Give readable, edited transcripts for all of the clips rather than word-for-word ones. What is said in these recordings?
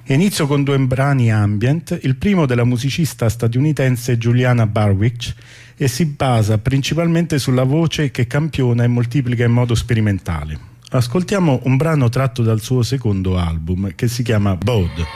Inizio con 2 brani ambient, il primo della musicista statunitense Juliana Barwick, e si basa principalmente sulla voce che campiona e moltiplica in modo sperimentale. Ascoltiamo un brano tratto dal suo secondo album, che si chiama Bode.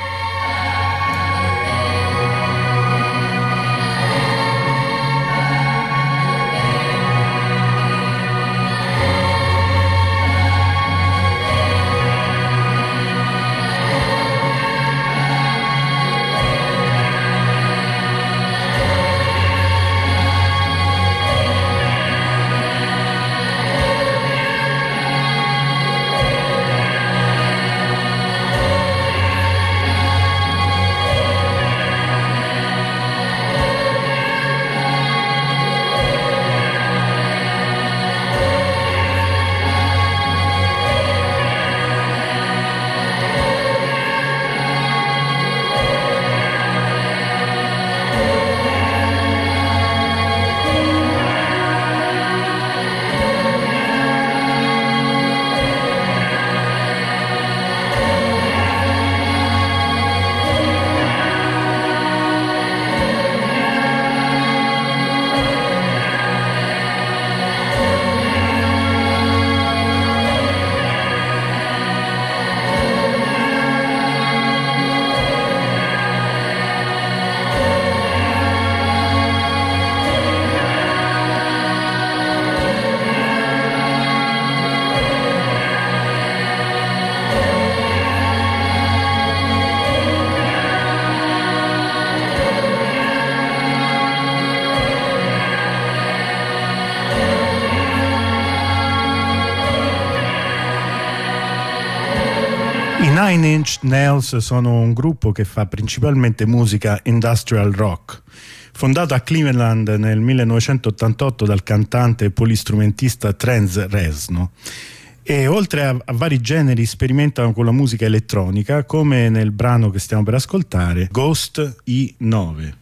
Nine Inch Nails sono un gruppo che fa principalmente musica industrial rock. Fondato a Cleveland nel 1988 dal cantante e polistrumentista Trent Reznor, e oltre a vari generi sperimentano con la musica elettronica, come nel brano che stiamo per ascoltare, Ghost I9.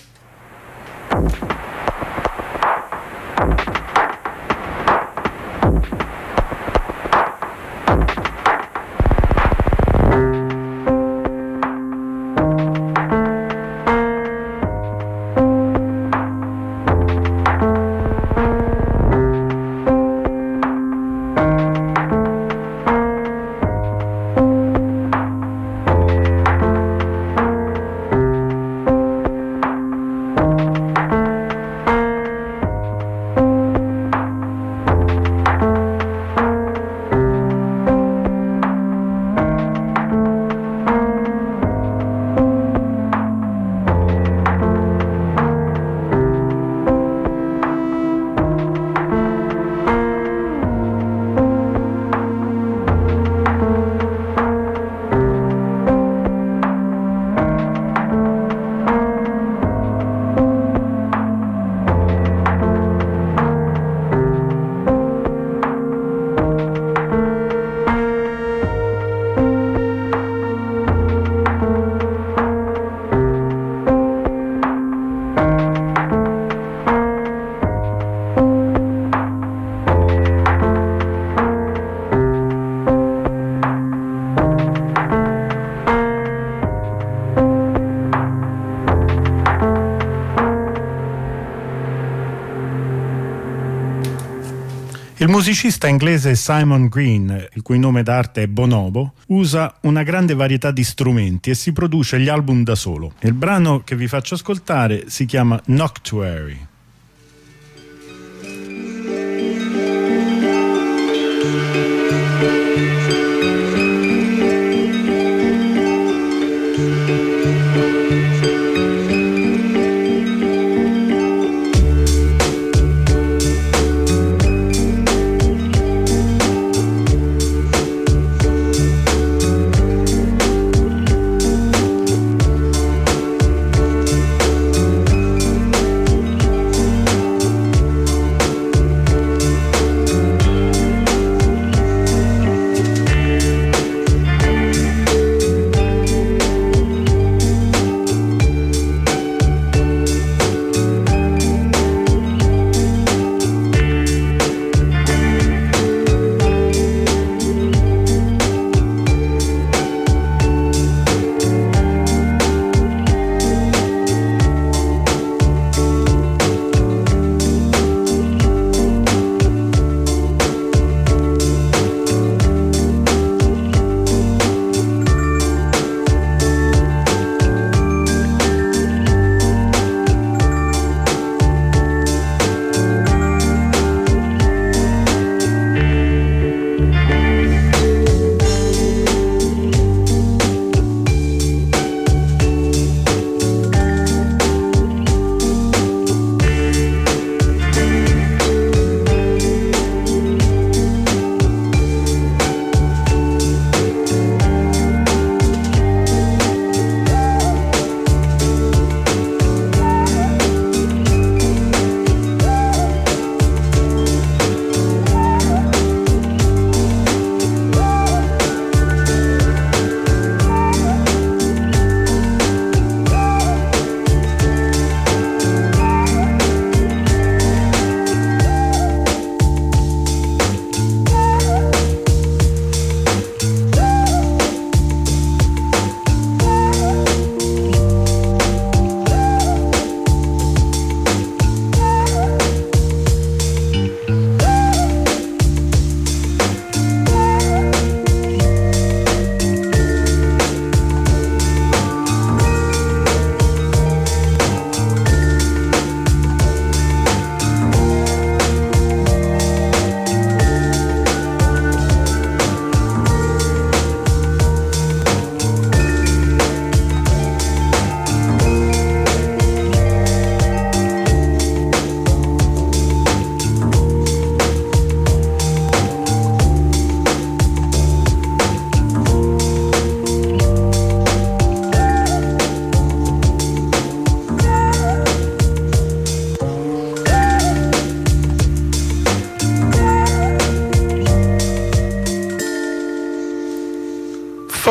Il musicista inglese Simon Green, il cui nome d'arte è Bonobo, usa una grande varietà di strumenti e si produce gli album da solo. Il brano che vi faccio ascoltare si chiama Noctuary.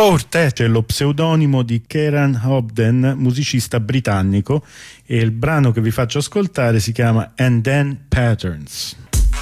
Quartet è lo pseudonimo di Kieran Hobden, musicista britannico, e il brano che vi faccio ascoltare si chiama And Then Patterns.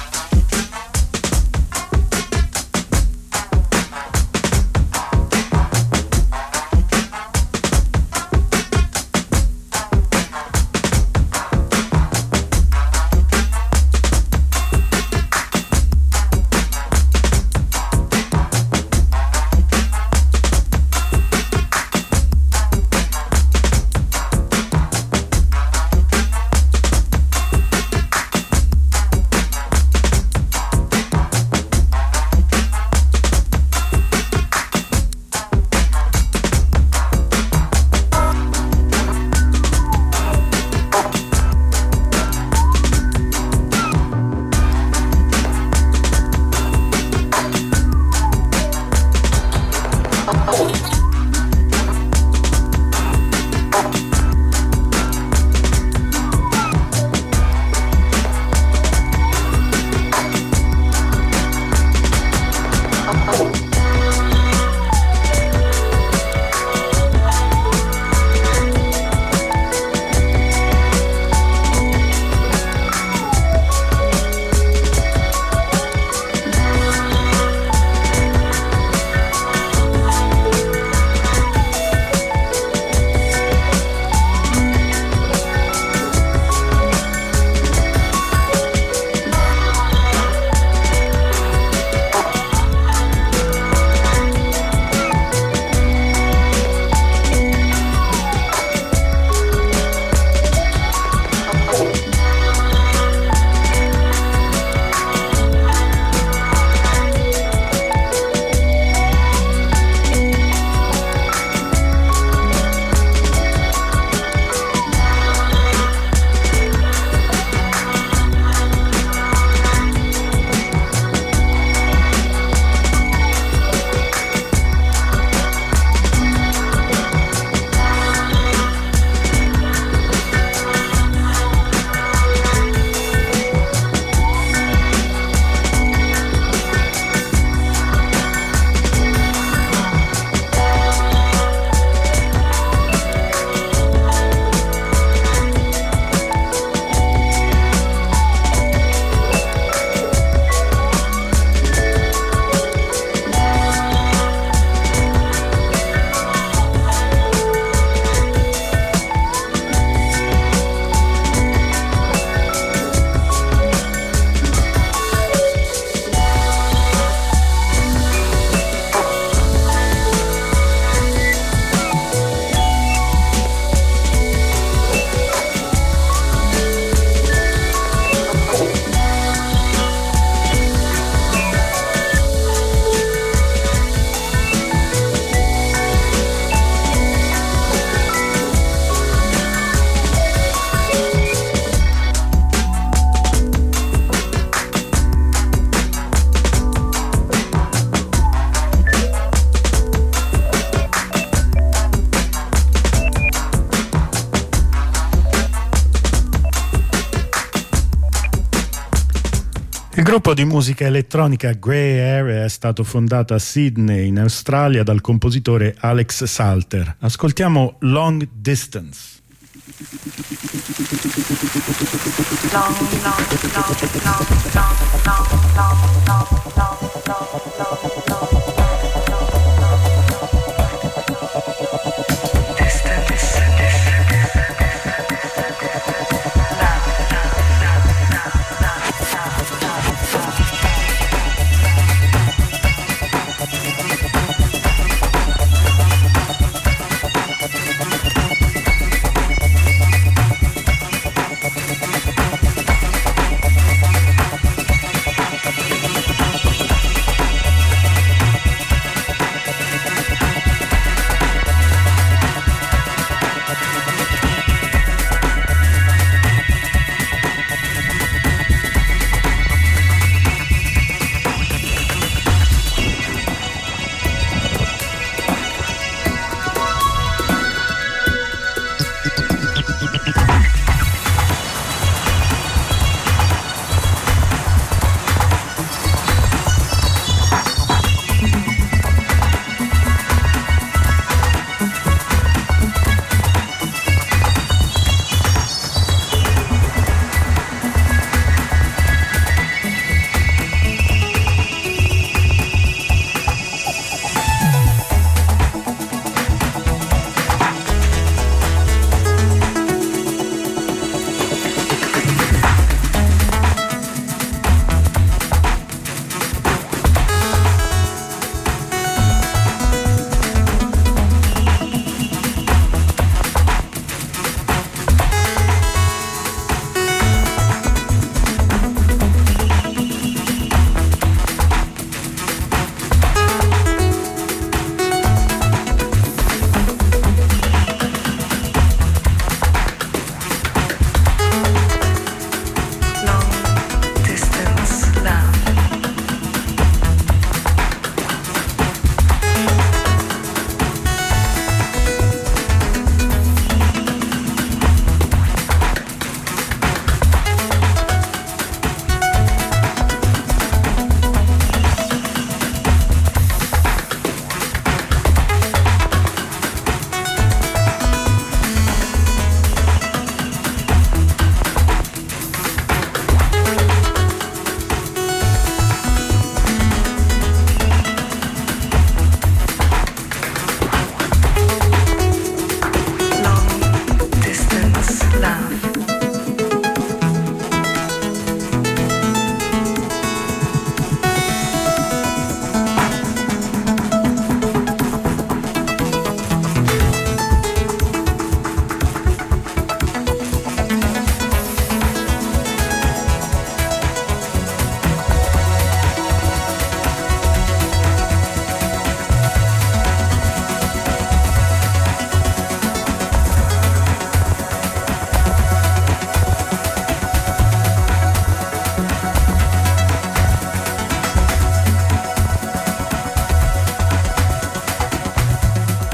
Il gruppo di musica elettronica Grey Area è stato fondato a Sydney, in Australia, dal compositore Alex Salter. Ascoltiamo Long Distance.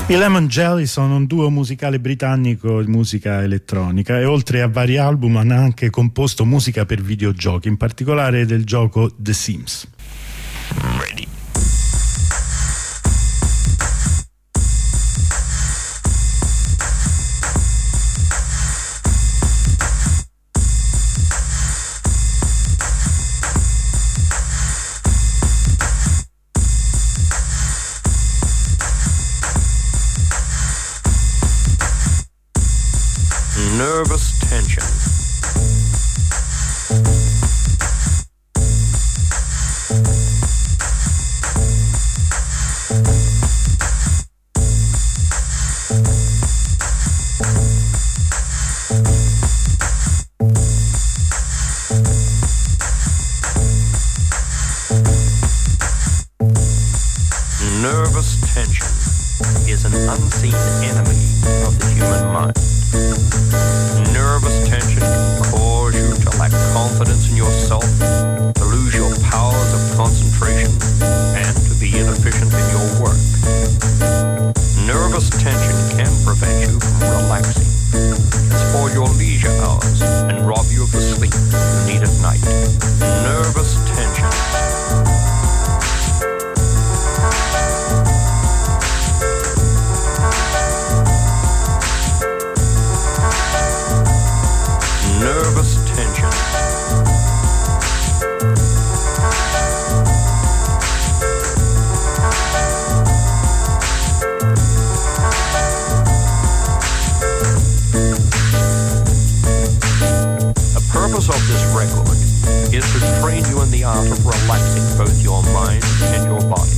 I Lemon Jelly sono un duo musicale britannico di musica elettronica e oltre a vari album hanno anche composto musica per videogiochi, in particolare del gioco The Sims. Ready. Nervous tension. Nervous tension is an unseen enemy of the human mind. Nervous tension can cause you to lack confidence in yourself, to lose your powers of concentration, and to be inefficient in your work. Nervous tension can prevent you from relaxing, spoil your leisure hours, and rob you of the sleep you need at night. Nervous tension. Nervous tension. The purpose of this record is to train you in the art of relaxing both your mind and your body.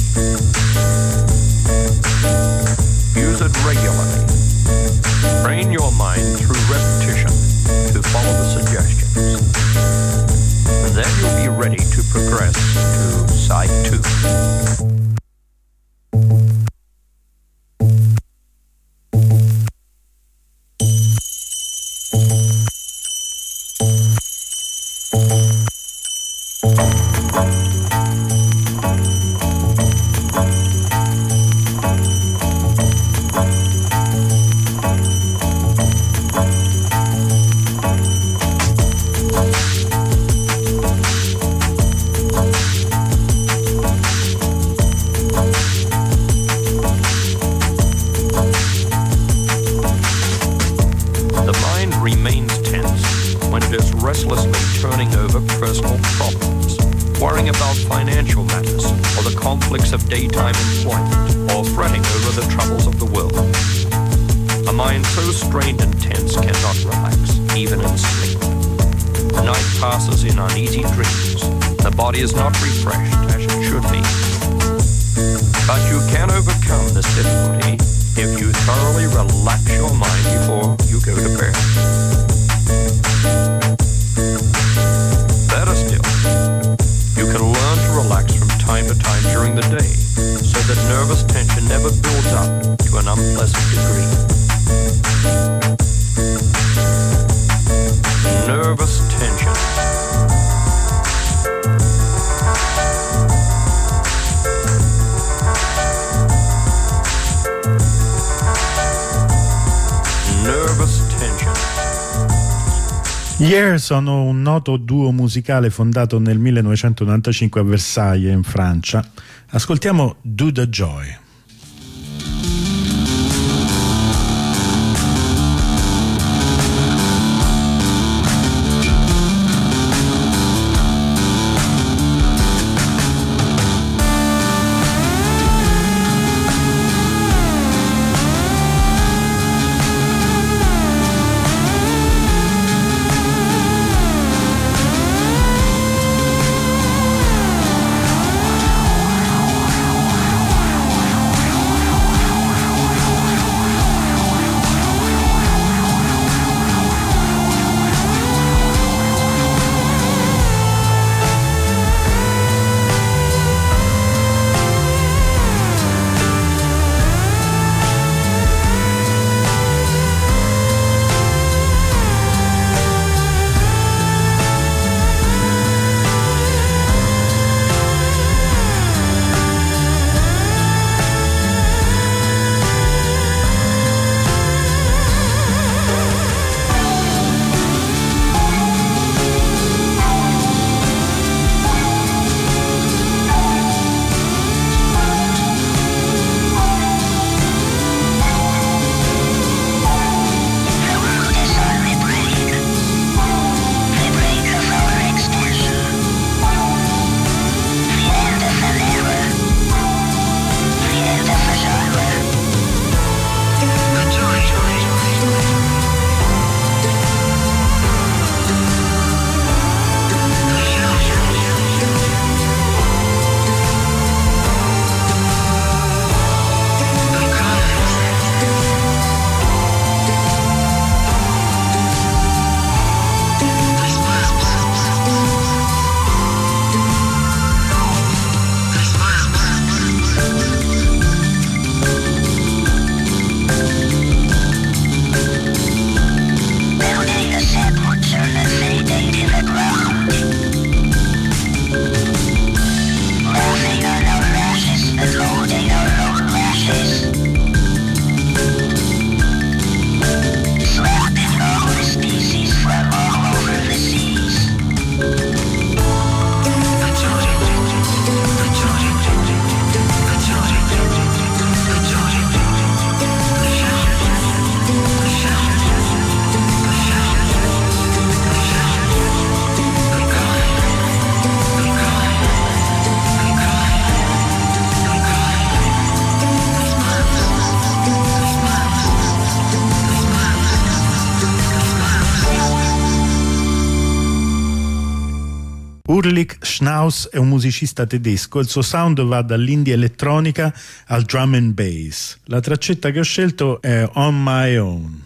Use it regularly. Train your mind through repetition to follow the suggestions. And then you'll be ready to progress to side 2. Is not refreshed as it should be. But you can overcome this difficulty if you thoroughly relax your mind before you go to bed. Better still, you can learn to relax from time to time during the day so that nervous tension never builds up to an unpleasant degree. Nervous tension. Year sono un noto duo musicale fondato nel 1995 a Versailles, in Francia. Ascoltiamo Do the Joy. Ulrich Schnaus è un musicista tedesco, il suo sound va dall'indie elettronica al drum and bass. La traccetta che ho scelto è On My Own.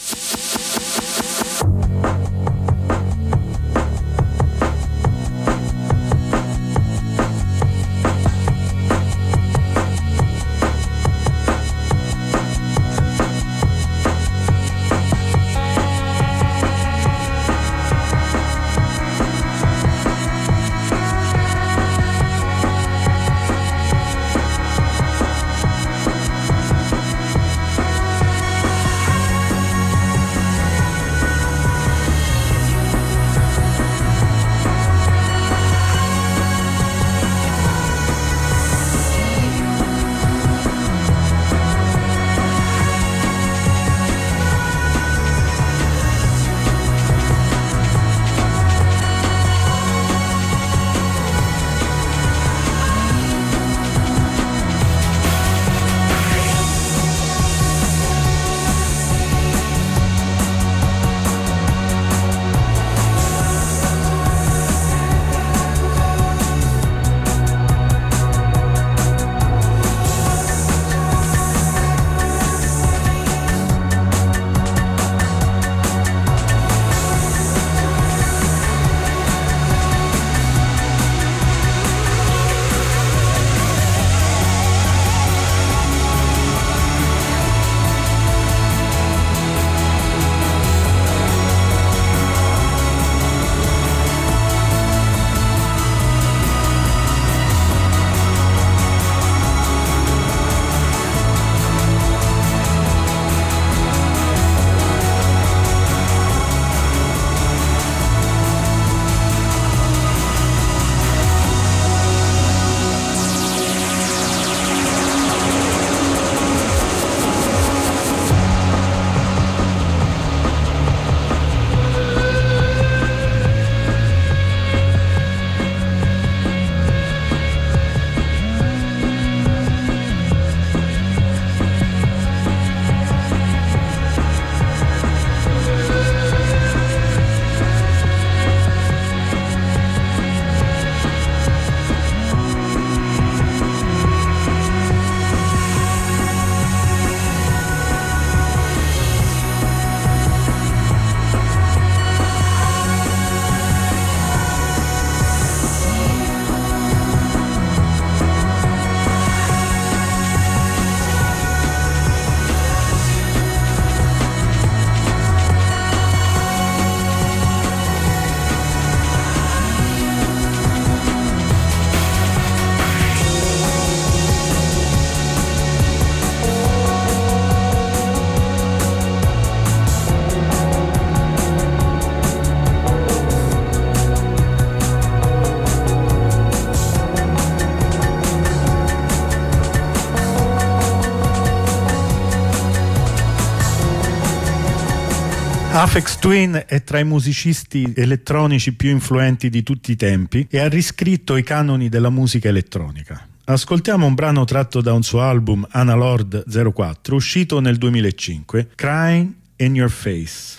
Aphex Twin è tra i musicisti elettronici più influenti di tutti i tempi e ha riscritto i canoni della musica elettronica. Ascoltiamo un brano tratto da un suo album Analord 04, uscito nel 2005, Crying in Your Face.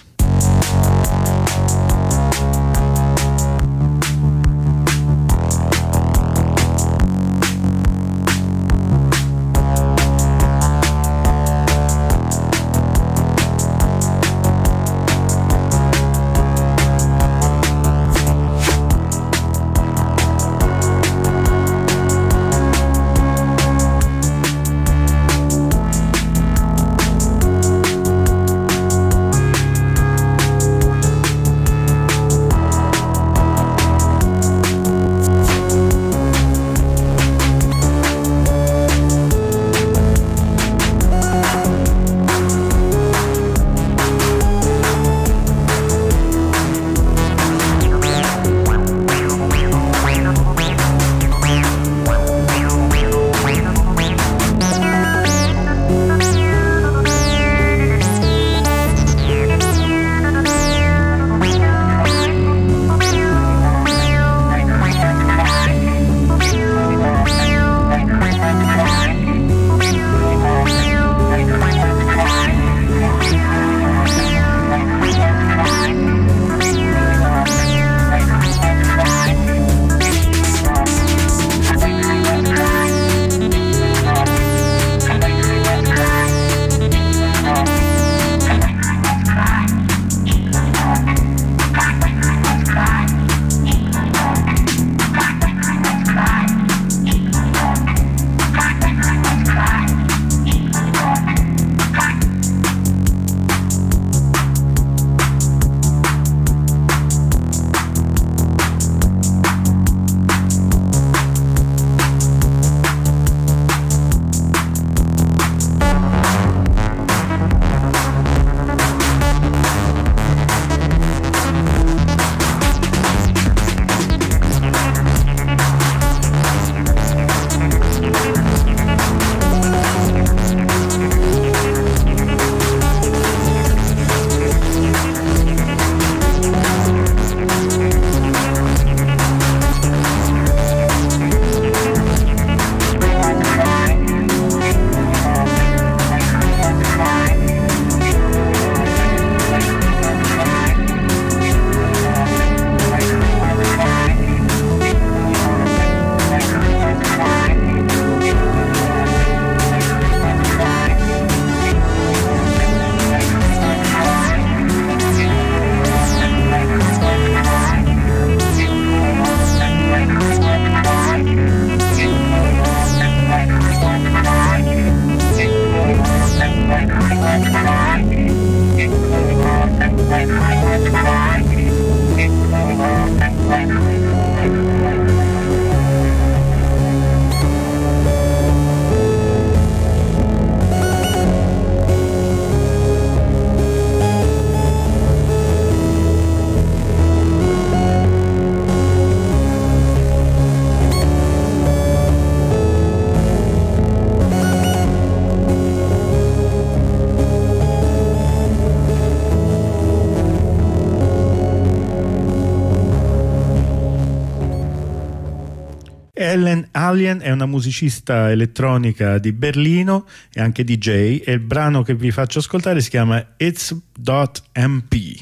Ellen Allien è una musicista elettronica di Berlino e anche DJ, e il brano che vi faccio ascoltare si chiama It's.mp.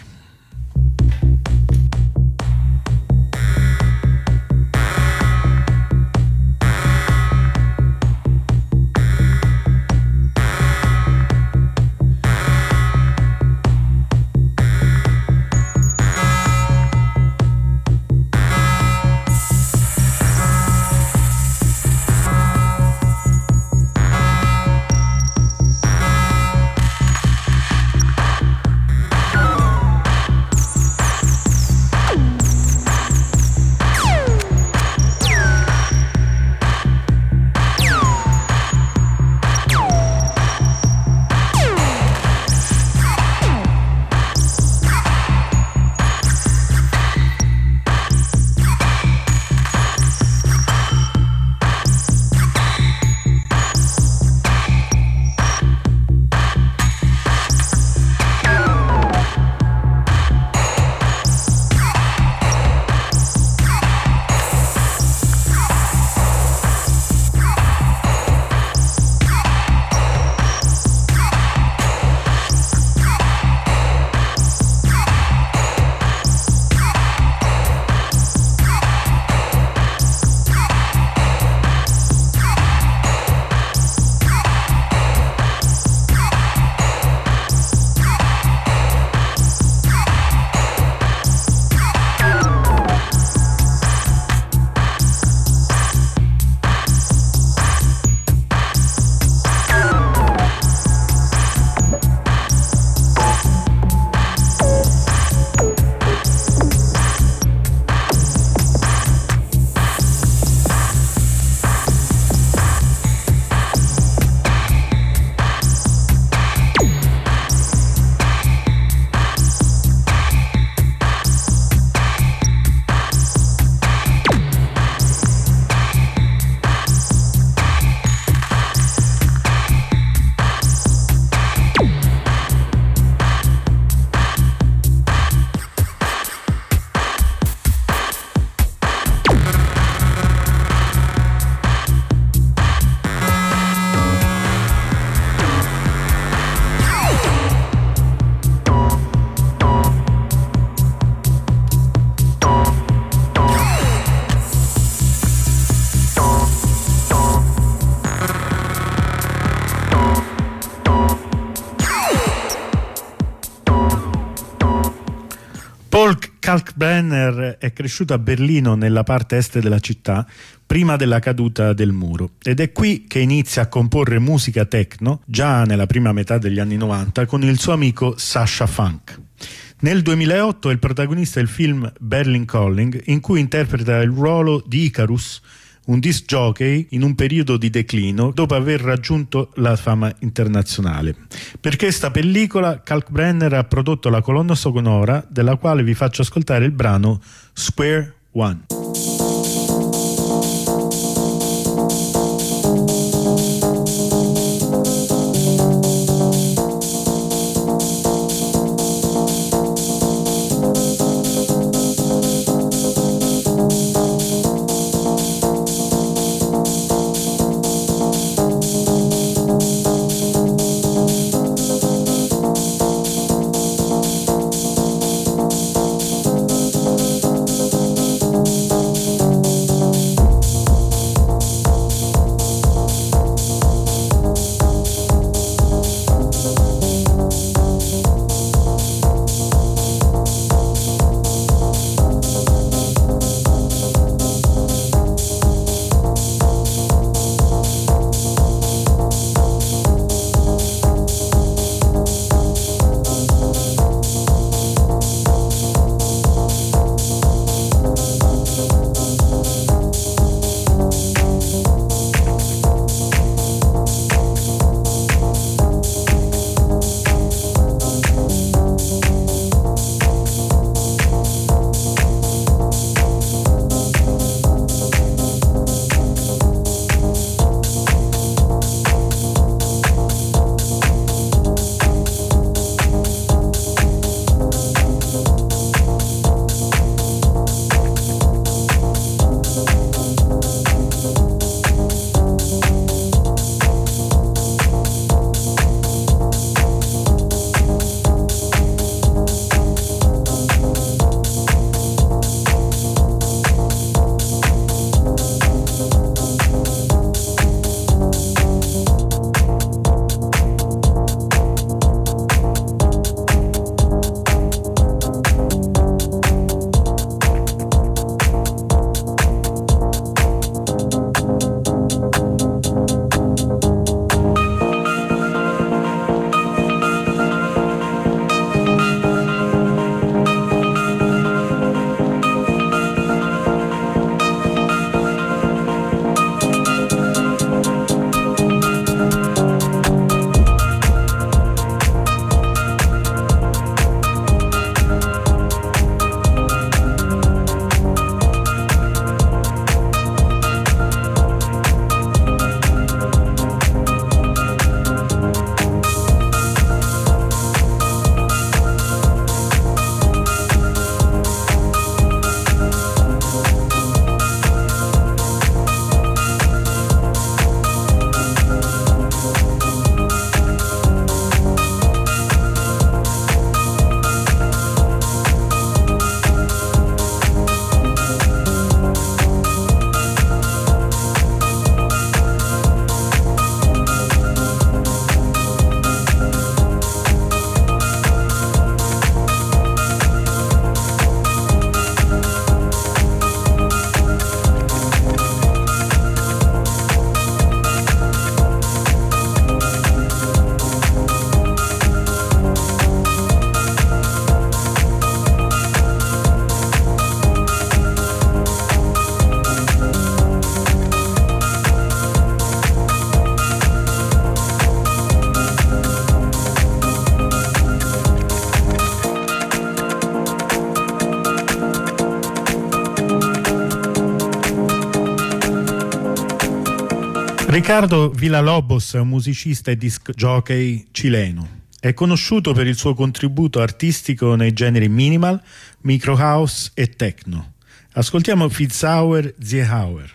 Paul Kalkbrenner è cresciuto a Berlino, nella parte est della città, prima della caduta del muro, ed è qui che inizia a comporre musica techno già nella prima metà degli anni 90 con il suo amico Sasha Funk. Nel 2008 è il protagonista del film Berlin Calling, in cui interpreta il ruolo di Icarus, un disc jockey in un periodo di declino dopo aver raggiunto la fama internazionale. Per questa pellicola Kalkbrenner ha prodotto la colonna sonora, della quale vi faccio ascoltare il brano Square One. Ricardo Villalobos è un musicista e disc jockey cileno. È conosciuto per il suo contributo artistico nei generi minimal, micro house e techno. Ascoltiamo Fitzhauer Ziehauer.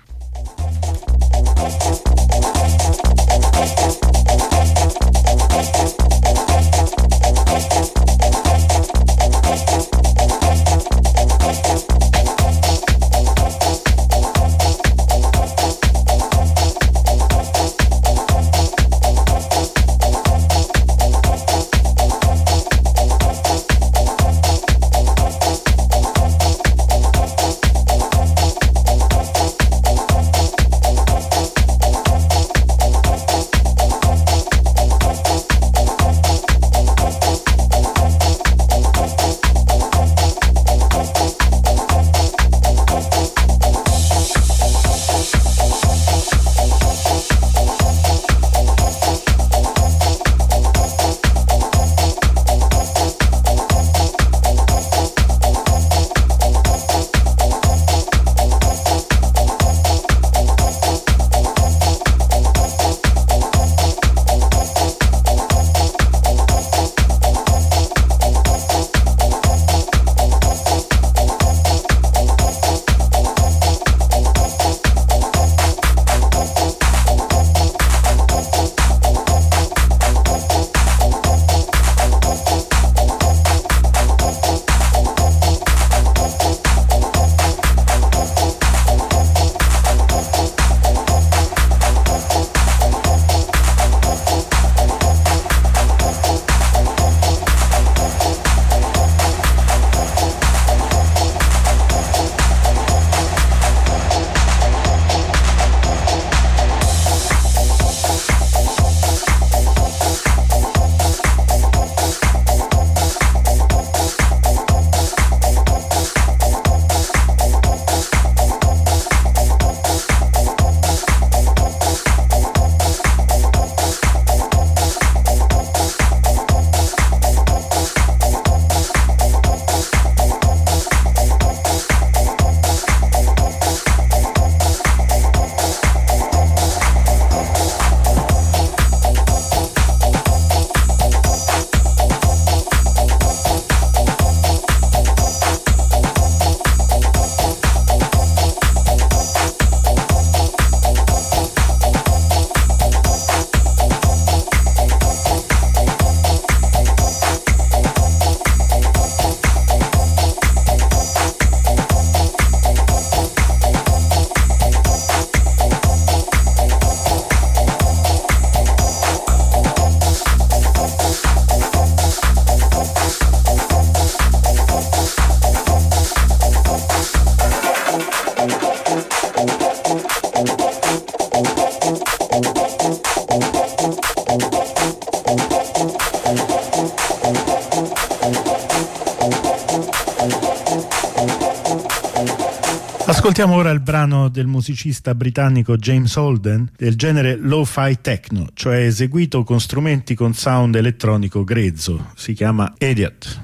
Ascoltiamo ora il brano del musicista britannico James Holden del genere lo-fi techno, cioè eseguito con strumenti con sound elettronico grezzo. Si chiama Idiot.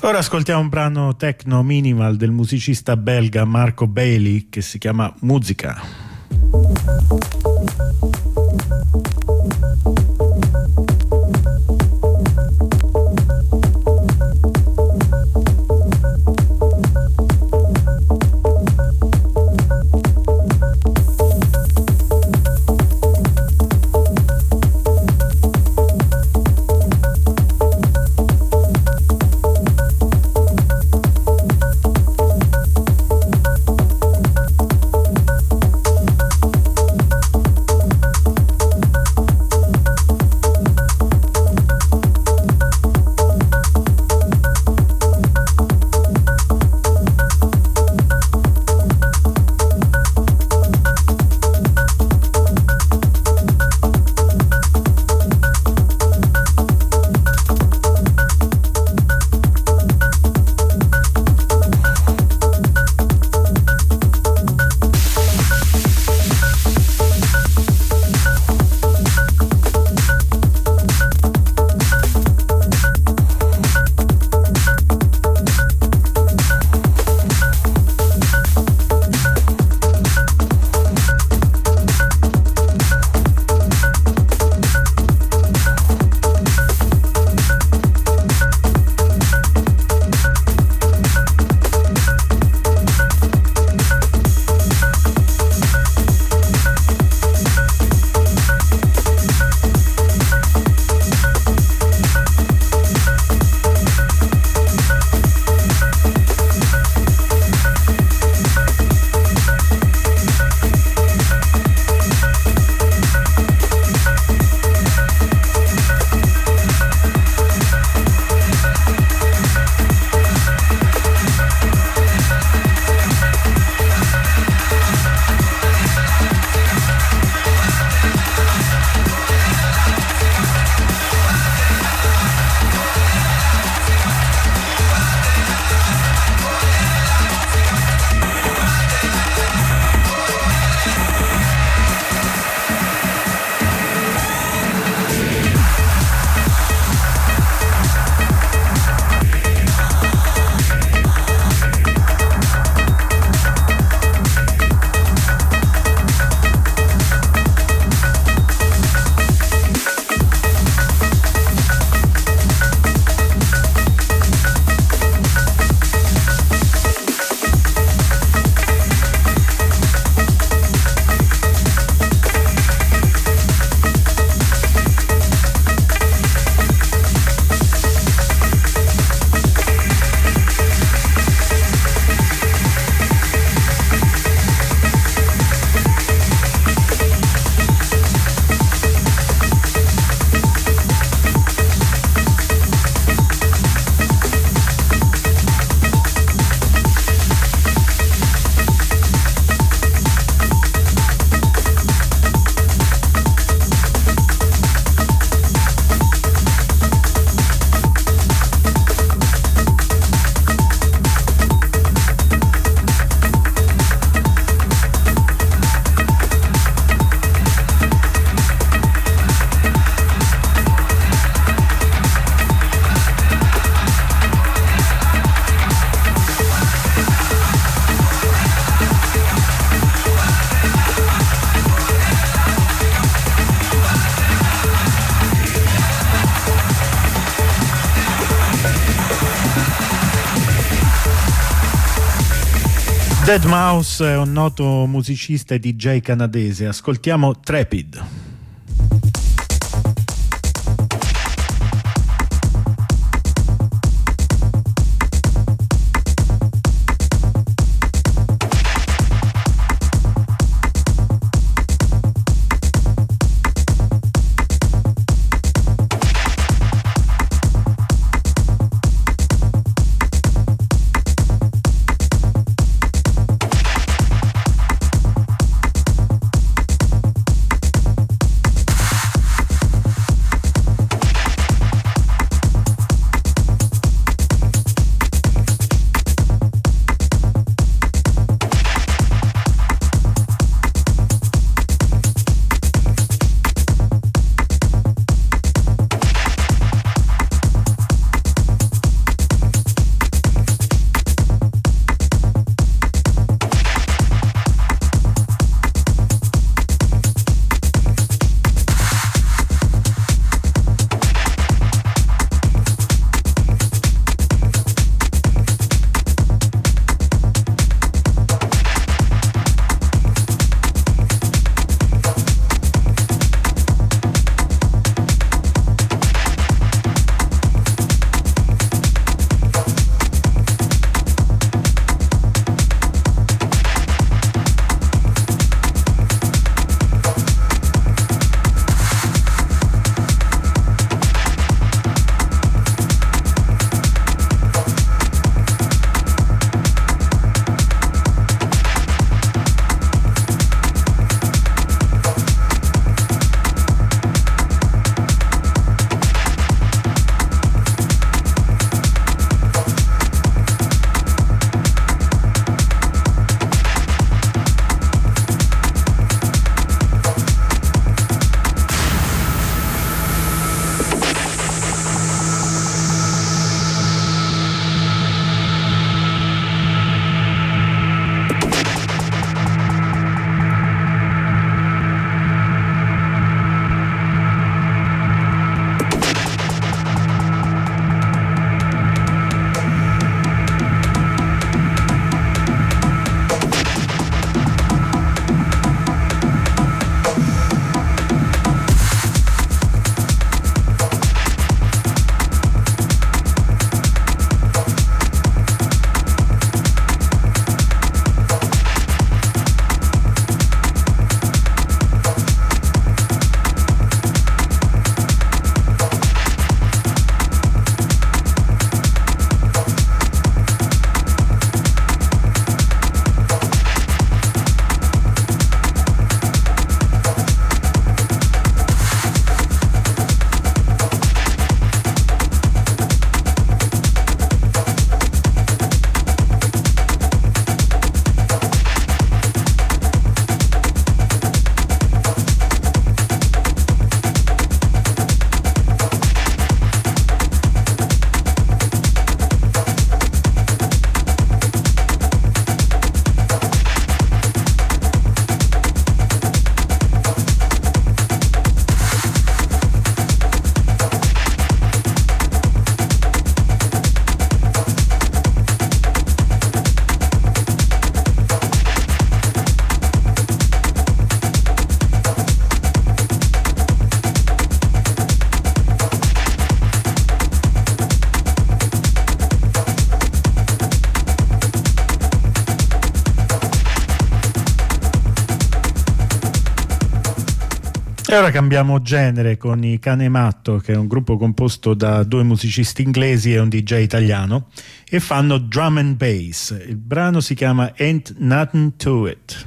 Ora ascoltiamo un brano techno minimal del musicista belga Marco Bailey che si chiama Musica. deadmau5 è un noto musicista e DJ canadese. Ascoltiamo Trepid. E ora cambiamo genere con i Cane Matto, che è un gruppo composto da 2 musicisti inglesi e un DJ italiano, e fanno drum and bass. Il brano si chiama Ain't Nothing to It.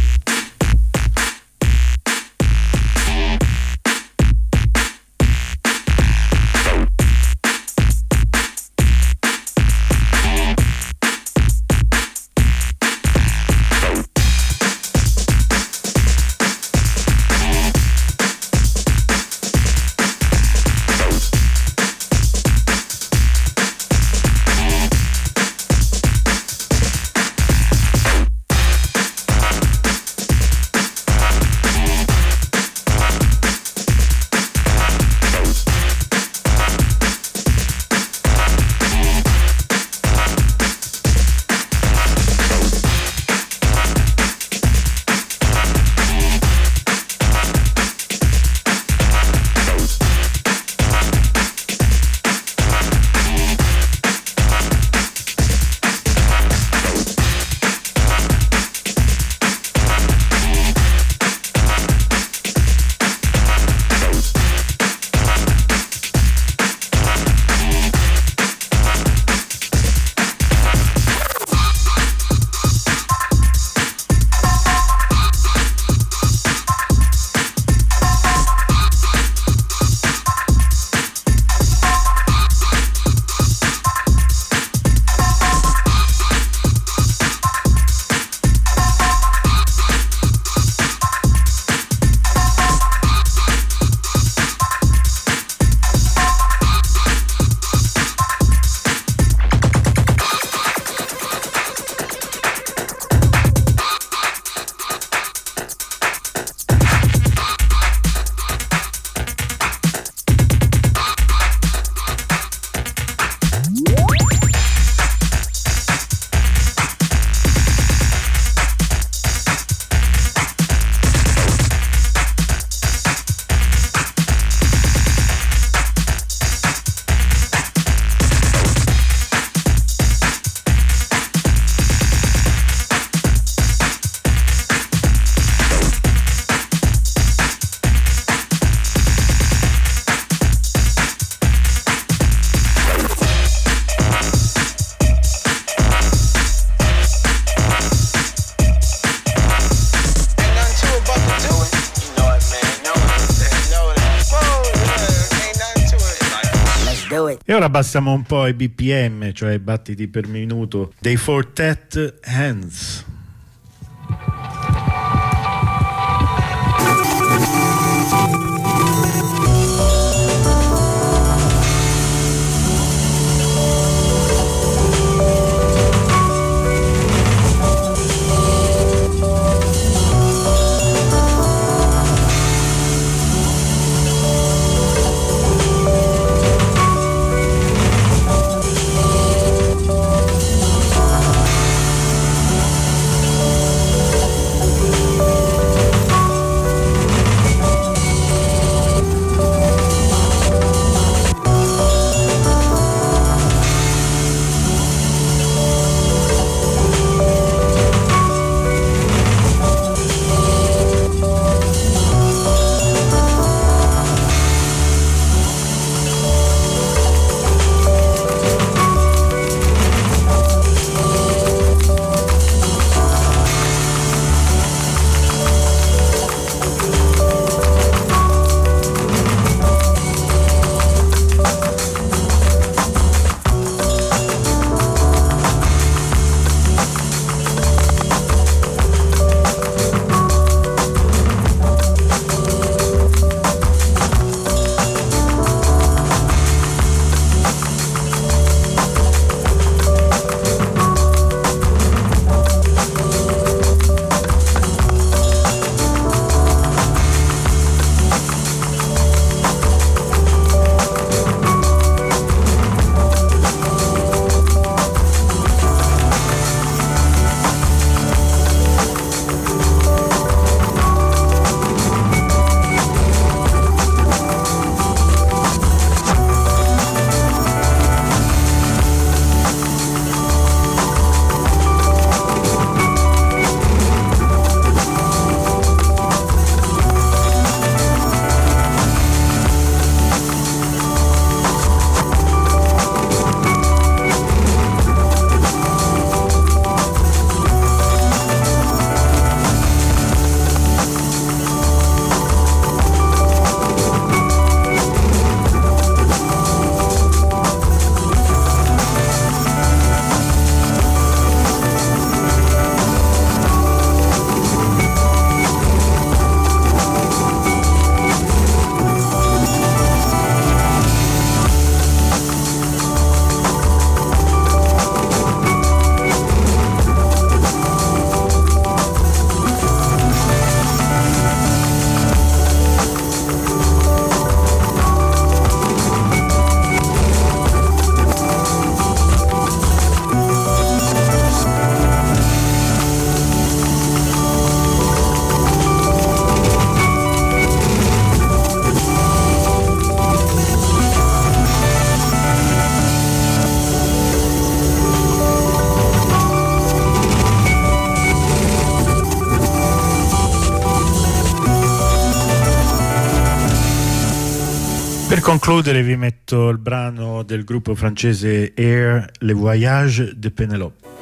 E ora abbassiamo un po' i BPM, cioè i battiti per minuto, dei Fortet Hands. Per concludere vi metto il brano del gruppo francese Air, Le Voyage de Pénélope.